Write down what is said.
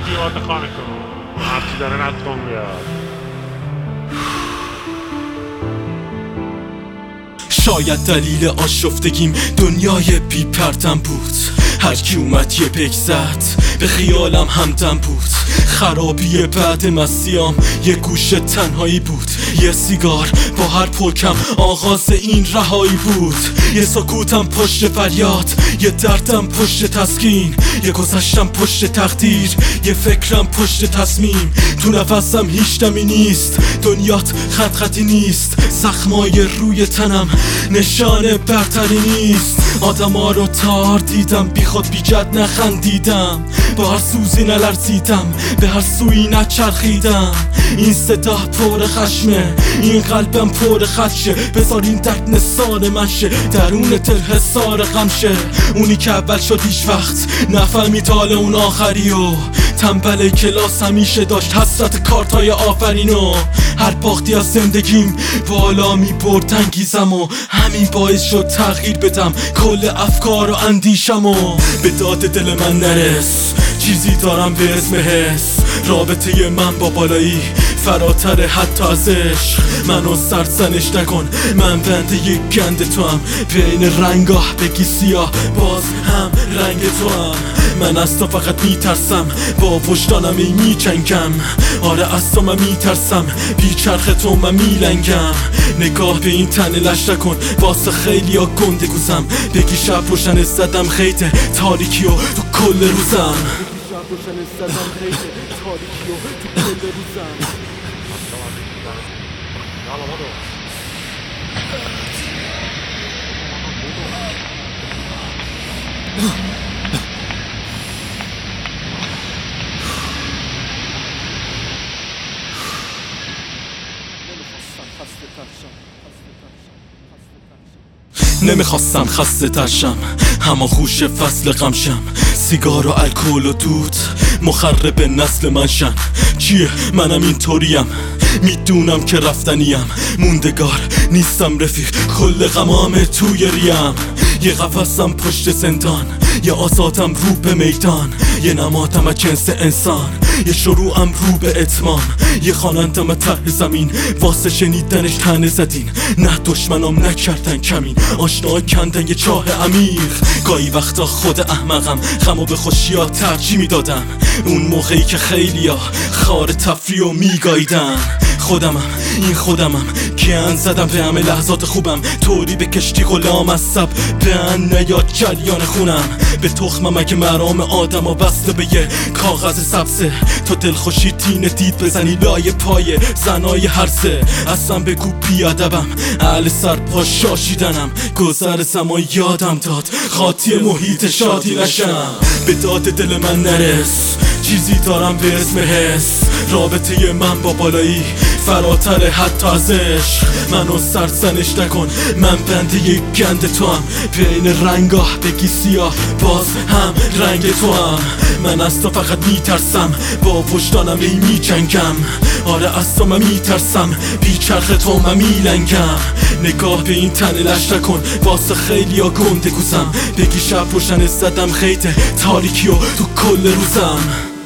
توضیحات خانه‌تون هرچی داره نتون بیاد. شاید دلیل آشفتگیم دنیای بی پرتم بود. هر کی اومد یه پک زد به خیالم همدم بود. خرابی بعد مسیام یه گوشه تنهایی بود. یه سیگار با هر پرکم آغاز این رهایی بود. یه سکوتم پشت فریاد، یه دردم پشت تسکین، یه گذشتم پشت تقدیر، یه فکرم پشت تصمیم. تو نفسم هیچ دمی نیست، دنیات خط خطی نیست. زخمای روی تنم نشان برتری نیست. آدما رو تار دیدم، بی خود بی جد نخندیدم، با هر سوزی نلرزیدم، به هر سوی نچرخیدم. این صدا پر خشمه، این قلبم پر خدشه. بذار این درد نثار من شه، درون دل حصار غم شه. اونی که اول شد هیچ وقت نفهمید حال اون آخری و تنبل کلاس همیشه داشت حسرت کارتای آفرینو. هر باختی از زندگیم بالا می برد انگیزم و همین باعث شد تغییر بدم کل افکار و اندیشم و به داد دل من نرس. چیزی دارم به اسم حس، رابطه من با بالایی فراتر حتی از عشق. منو سرزنش نکن، من بنده یک گند تو هم. بین رنگاه بگی سیاه باز هم رنگ تو هم. من از تو فقط میترسم، با وجدانم میچنگم. آره از تو من میترسم، بی چرخ تو من میلنگم. نگاه به این تن لش نکن، واسه خیلی ها گنده گوزم. بگی شب روشن زدم خیته تاریکی و تو کل روزم. نمیخواستم خسته ترشم، اما خوش فصل غمشم. سیگار و الکل و دود مخرب نسل من شن. چیه منم اینطوریم، میدونم که رفتنیم. موندگار نیستم رفیق، کل غمام توی ریم. یه قفصم پشت زندان، یه آزادم رو به میدان. یه نمادم از جنس انسان، یه شروعم رو به اتمام. یه خوانندم ته زمین، واسه شنیدنش تنه زدین. نه دشمنام نکردن کمین، آشنا کندن یه چاه عمیق. گاهی وقتا خود احمقم غمو به خوشیا ترجیح میدادم. اون موقعی که خیلیا خار تفریح و میگاییدن. خودمم این خودمم، گند زدم به همه لحظات خوبم. طوری به کشتی غلام از سب به نیاد جریان خونم. به تخمم اگه مرام آدم و بسته به یه کاغذ سبزه. تو دلخوشی تینه دید بزنی لای پای زنای هرسه. اصلا بگو بیادبم، اهل سر پا شاشیدنم. گذر زمان یادم داد خاطی محیط شادی نشم. به داد دل من نرس، چیزی دارم به اسم حس. رابطه من با بالایی فراتر حتی از عشق. منو سرزنش نکن، من بنده یک گند تو هم. بین رنگاه بگی سیاه باز هم رنگ تو هم. من از تو فقط میترسم، با وجدانم میجنگم. آره از تو من میترسم، بی چرخ تو من میلنگم. نگاه به این تن لش نکن، واسه خیلی ها گنده گوزم. بگی شب روشن زدم خیته تاریکی و تو کل روزم.